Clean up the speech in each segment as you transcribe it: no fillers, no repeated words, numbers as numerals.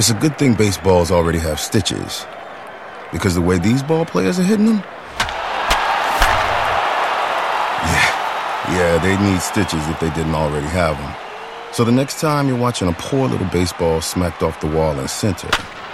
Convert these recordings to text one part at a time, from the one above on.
It's a good thing baseballs already have stitches, because the way these ball players are hitting them, yeah, they need stitches if they didn't already have them. So the next time you're watching a poor little baseball smacked off the wall in center,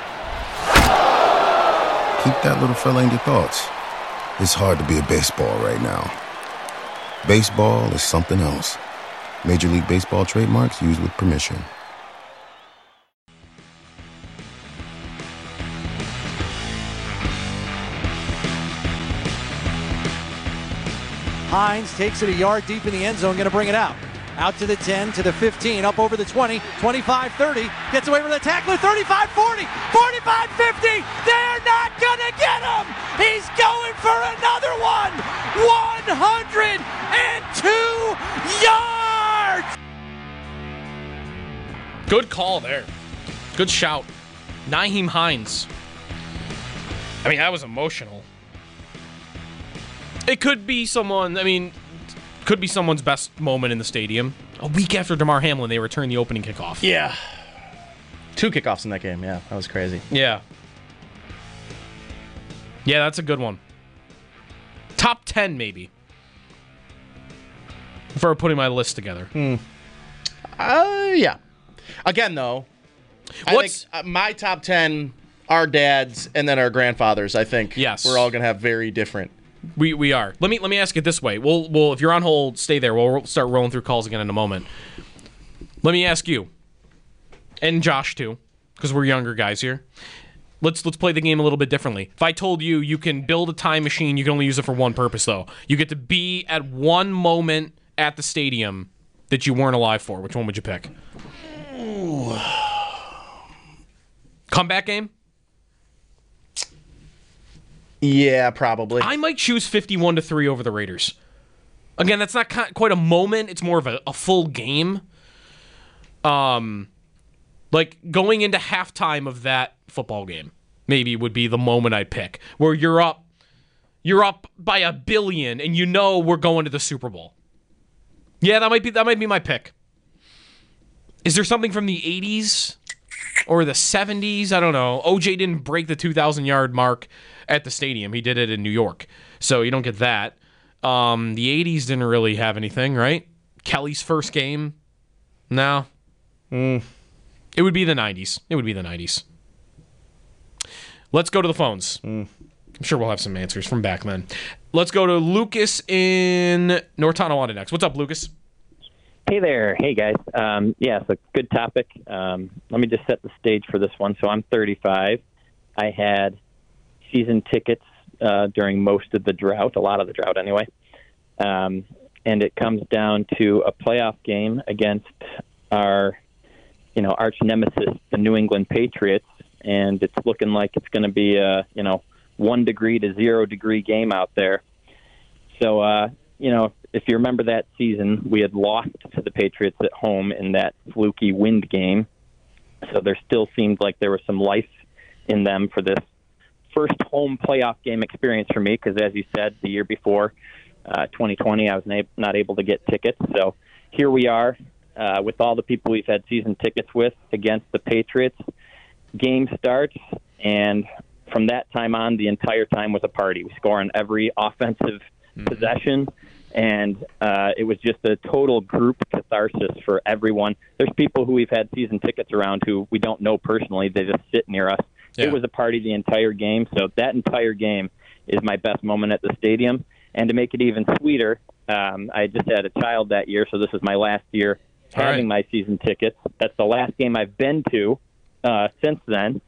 keep that little fella in your thoughts. It's hard to be a baseball right now. Baseball is something else. Major League Baseball trademarks used with permission. Hines takes it a yard deep in the end zone, going to bring it out. Out to the 10, to the 15, up over the 20, 25, 30, gets away from the tackler, 35, 40, 45, 50. They're not going to get him. He's going for another one. 102 yards. Good call there. Good shout. Nyheim Hines. I mean, that was emotional. It could be someone's best moment in the stadium. A week after Damar Hamlin, they returned the opening kickoff. Yeah. 2 kickoffs in that game. Yeah, that was crazy. Yeah. Yeah, that's a good one. Top 10, maybe. For putting my list together. Yeah. Again, though, I think my top 10, our dads, and then our grandfathers, I think we're all going to have very different. We are. Let me ask it this way. We'll if you're on hold, stay there. We'll start rolling through calls again in a moment. Let me ask you, and Josh too, because we're younger guys here. Let's play the game a little bit differently. If I told you you can build a time machine, you can only use it for one purpose though. You get to be at one moment at the stadium that you weren't alive for. Which one would you pick? Ooh. Comeback game? Yeah, probably. I might choose 51-3 over the Raiders. Again, that's not quite a moment. It's more of a full game. Like going into halftime of that football game, maybe would be the moment I'd pick, where you're up by 1 billion, and you know we're going to the Super Bowl. Yeah, that might be my pick. Is there something from the 80s or the 70s? I don't know. OJ didn't break the 2,000-yard mark at the stadium. He did it in New York. So you don't get that. The 80s didn't really have anything, right? Kelly's first game? No. It would be the 90s. Let's go to the phones. I'm sure we'll have some answers from back then. Let's go to Lucas in North Tonawanda next. What's up, Lucas? Hey there. Hey, guys. It's a good topic. Let me just set the stage for this one. So I'm 35. I had season tickets during most of the drought, a lot of the drought anyway. And it comes down to a playoff game against our, arch nemesis, the New England Patriots. And it's looking like it's going to be a, 1 degree to 0 degree game out there. So, if you remember that season, we had lost to the Patriots at home in that fluky wind game. So there still seemed like there was some life in them for this first home playoff game experience for me, because as you said, the year before, 2020, I was not able to get tickets. So here we are with all the people we've had season tickets with against the Patriots. Game starts, and from that time on, the entire time was a party. We score on every offensive possession, and it was just a total group catharsis for everyone. There's people who we've had season tickets around who we don't know personally. They just sit near us. Yeah. It was a party the entire game, so that entire game is my best moment at the stadium. And to make it even sweeter, I just had a child that year, so this is my last year having my season tickets. That's the last game I've been to since then,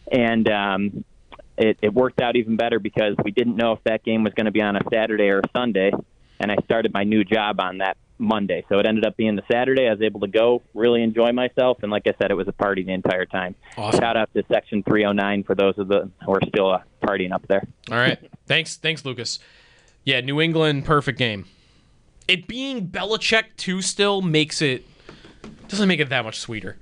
and it worked out even better because we didn't know if that game was going to be on a Saturday or a Sunday, and I started my new job on that Monday. So it ended up being the Saturday. I was able to go really enjoy myself, and like I said, it was a party the entire time. Awesome. Shout out to Section 309 for those of the who are still partying up there. All right. Thanks, Lucas. Yeah, New England, perfect game. It being Belichick, too, still doesn't make it that much sweeter.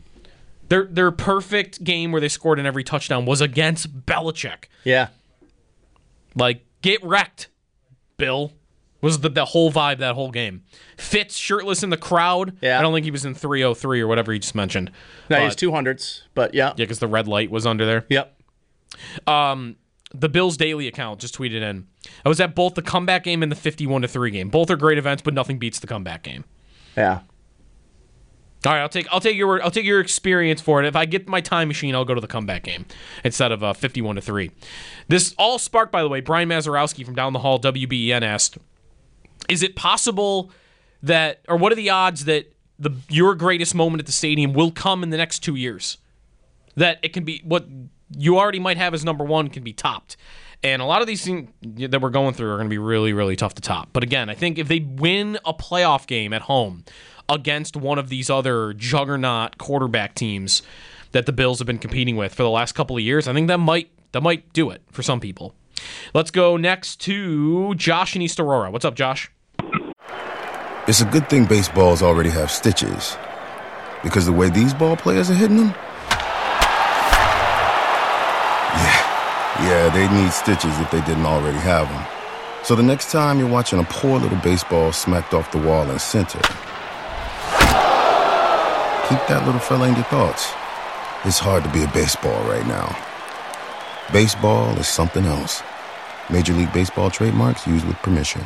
Their perfect game where they scored in every touchdown was against Belichick. Yeah. Like, get wrecked, Bill. Was the whole vibe that whole game. Fitz shirtless in the crowd. Yeah. I don't think he was in 303 or whatever you just mentioned. No, he's 200s, but yeah. Yeah, because the red light was under there. Yep. The Bills Daily account just tweeted in, I was at both the comeback game and the 51-3 game. Both are great events, but nothing beats the comeback game. Yeah. All right, I'll take your experience for it. If I get my time machine, I'll go to the comeback game instead of 51-3. This all sparked, by the way, Brian Mazurowski from down the hall, WBEN asked, is it possible that, or what are the odds that your greatest moment at the stadium will come in the next 2 years? That it can be what you already might have as number one can be topped. And a lot of these things that we're going through are going to be really, really tough to top. But again, I think if they win a playoff game at home against one of these other juggernaut quarterback teams that the Bills have been competing with for the last couple of years, I think that might do it for some people. Let's go next to Josh in East Aurora. What's up, Josh? It's a good thing baseballs already have stitches, because the way these ball players are hitting them, yeah, they'd need stitches if they didn't already have them. So the next time you're watching a poor little baseball smacked off the wall in center, keep that little fella in your thoughts. It's hard to be a baseball right now. Baseball is something else. Major League Baseball trademarks used with permission.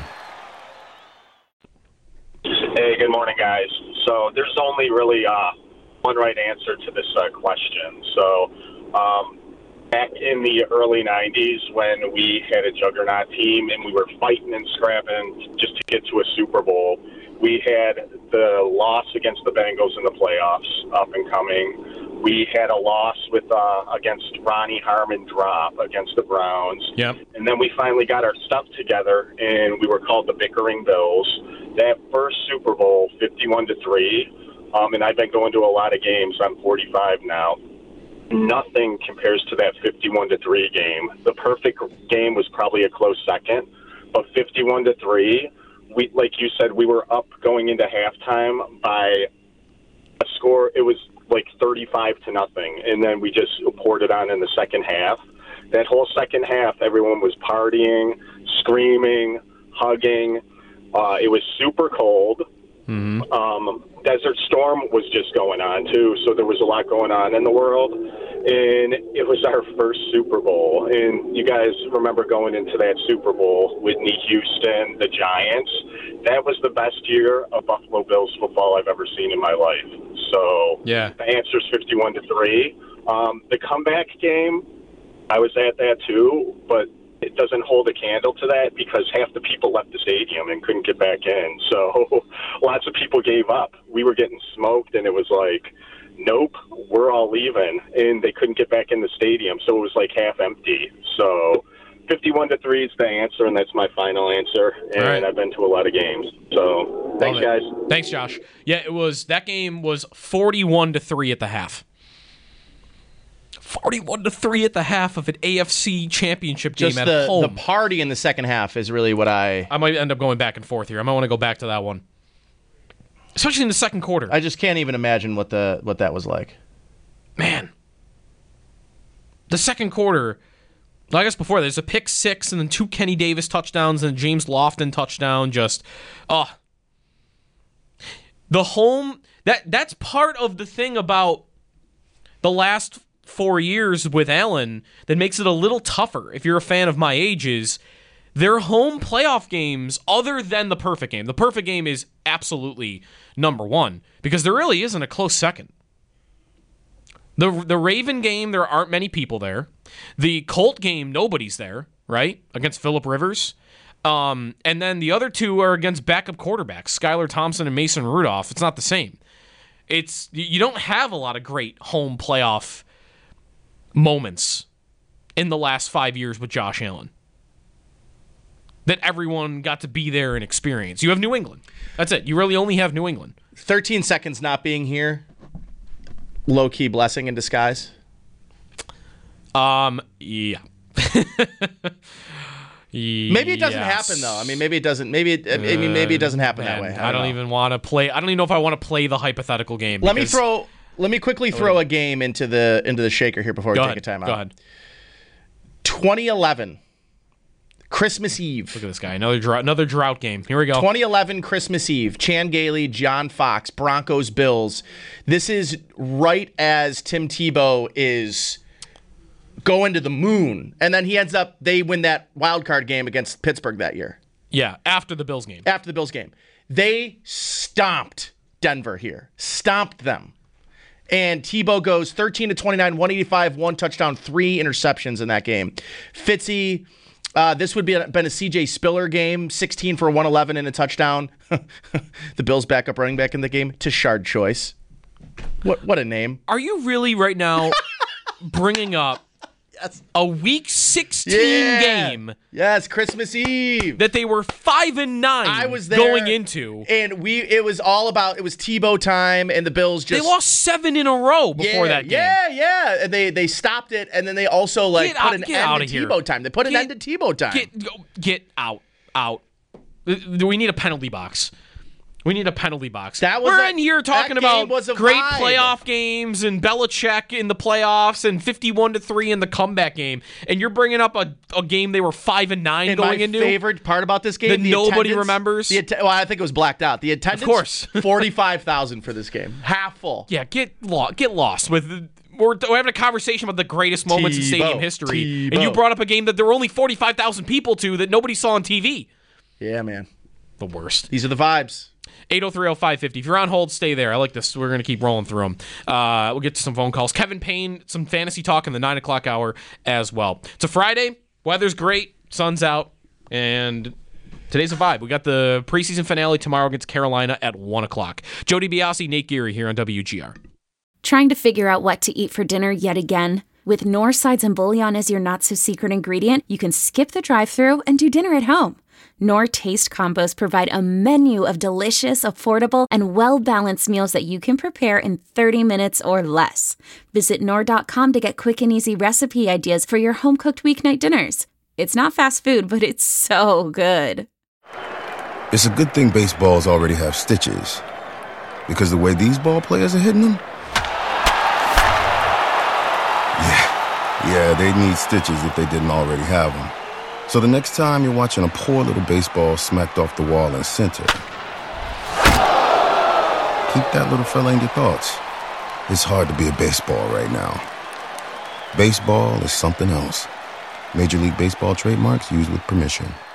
Hey, good morning, guys. So there's only really one right answer to this question. So back in the early 90s when we had a juggernaut team and we were fighting and scrapping just to get to a Super Bowl, we had the loss against the Bengals in the playoffs up and coming. We had a loss with against Ronnie Harmon drop against the Browns. Yep. And then we finally got our stuff together, and we were called the Bickering Bills. That first Super Bowl, 51-3, and I've been going to a lot of games. I'm 45 now. Nothing compares to that 51-3 game. The perfect game was probably a close second, but 51-3, we, like you said, we were up going into halftime by a score. It was like 35-0, and then we just poured it on in the second half. That whole second half, everyone was partying, screaming, hugging. It was super cold. Mm-hmm. Desert Storm was just going on, too, so there was a lot going on in the world. And it was our first Super Bowl. And you guys remember going into that Super Bowl, Whitney Houston, the Giants. That was the best year of Buffalo Bills football I've ever seen in my life. So yeah, the answer is 51-3. The comeback game, I was at that too, but it doesn't hold a candle to that because half the people left the stadium and couldn't get back in. So lots of people gave up. We were getting smoked, and it was like, nope, we're all leaving, and they couldn't get back in the stadium, so it was like half empty. So 51-3 is the answer, and that's my final answer. And right. I've been to a lot of games. So thanks, guys. Thanks, Josh. Yeah, that game was 41-3 at the half. 41-3 at the half of an AFC championship game just at home. The party in the second half is really what I might end up going back and forth here. I might want to go back to that one, especially in the second quarter. I just can't even imagine what that was like. Man, the second quarter. I guess before there's a pick six and then 2 Kenny Davis touchdowns and a James Lofton touchdown. Just the home that's part of the thing about the last 4 years with Allen that makes it a little tougher if you're a fan of my age is their home playoff games other than the perfect game. The perfect game is absolutely number one because there really isn't a close second. The Raven game, there aren't many people there. The Colt game, nobody's there, right? Against Phillip Rivers. And then the other two are against backup quarterbacks, Skylar Thompson and Mason Rudolph. It's not the same. You don't have a lot of great home playoff moments in the last 5 years with Josh Allen that everyone got to be there and experience. You have New England. That's it. You really only have New England. 13 seconds not being here, low-key blessing in disguise. Yeah. Maybe it doesn't happen though. I mean, maybe it doesn't. Maybe it doesn't happen that way. I don't even want to play. I don't even know if I want to play the hypothetical game. Let me quickly throw a game into the shaker here before we take a timeout. Go ahead. 2011, Christmas Eve. Look at this guy. Another drought game. Here we go. 2011 Christmas Eve. Chan Gailey, John Fox, Broncos, Bills. This is right as Tim Tebow is going to the moon. And then they win that wild card game against Pittsburgh that year. Yeah, after the Bills game. They stomped Denver here. Stomped them. And Tebow goes 13 to 29, 185, 1 touchdown, 3 interceptions in that game. Fitzy, this would been a CJ Spiller game, 16 for 111 and a touchdown. The Bills' backup running back in the game, Tashard Choice. What a name. Are you really right now bringing up a Week 16 game? Yes, Christmas Eve. That they were 5-9 I was there, going into. And it was Tebow time, and the Bills just... They lost 7 in a row before that game. Yeah. They stopped it, and then they also put an end to Tebow time. They put an end to Tebow time. Get out. We need a penalty box. We're in here talking about great playoff games and Belichick in the playoffs and 51-3 in the comeback game, and you're bringing up a game they were 5-9 going into. My favorite part about this game that nobody remembers. I think it was blacked out. The attendance, of course, 45,000 for this game, half full. Yeah, get lost with. We're having a conversation about the greatest moments in stadium history, and you brought up a game that there were only 45,000 people to that nobody saw on TV. Yeah, man, the worst. These are the vibes. 803-0550. If you're on hold, stay there. I like this. We're going to keep rolling through them. We'll get to some phone calls. Kevin Payne, some fantasy talk in the 9 o'clock hour as well. It's a Friday. Weather's great. Sun's out. And today's a vibe. We got the preseason finale tomorrow against Carolina at 1 o'clock. Jody Biasi, Nate Geary here on WGR. Trying to figure out what to eat for dinner yet again? With Knorr sides and bouillon as your not-so-secret ingredient, you can skip the drive-thru and do dinner at home. Knorr Taste Combos provide a menu of delicious, affordable, and well-balanced meals that you can prepare in 30 minutes or less. Visit Knorr.com to get quick and easy recipe ideas for your home-cooked weeknight dinners. It's not fast food, but it's so good. It's a good thing baseballs already have stitches, because the way these ball players are hitting them, yeah, they'd need stitches if they didn't already have them. So the next time you're watching a poor little baseball smacked off the wall in center, keep that little fella in your thoughts. It's hard to be a baseball right now. Baseball is something else. Major League Baseball trademarks used with permission.